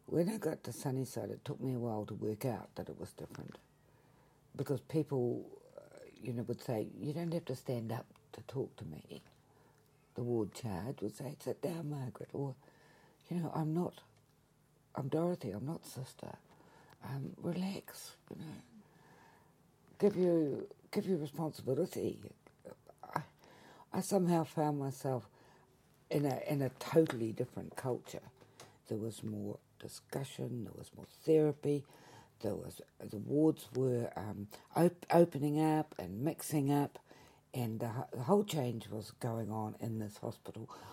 when I got to Sunnyside, it took me a while to work out that it was different. Because people, would say, you don't have to stand up to talk to me. The ward charge would say, sit down, Margaret. Or, I'm Dorothy, I'm not sister. Relax, Give you responsibility. I somehow found myself in a totally different culture. There was more discussion, there was more therapy, the wards were opening up and mixing up, and the whole change was going on in this hospital,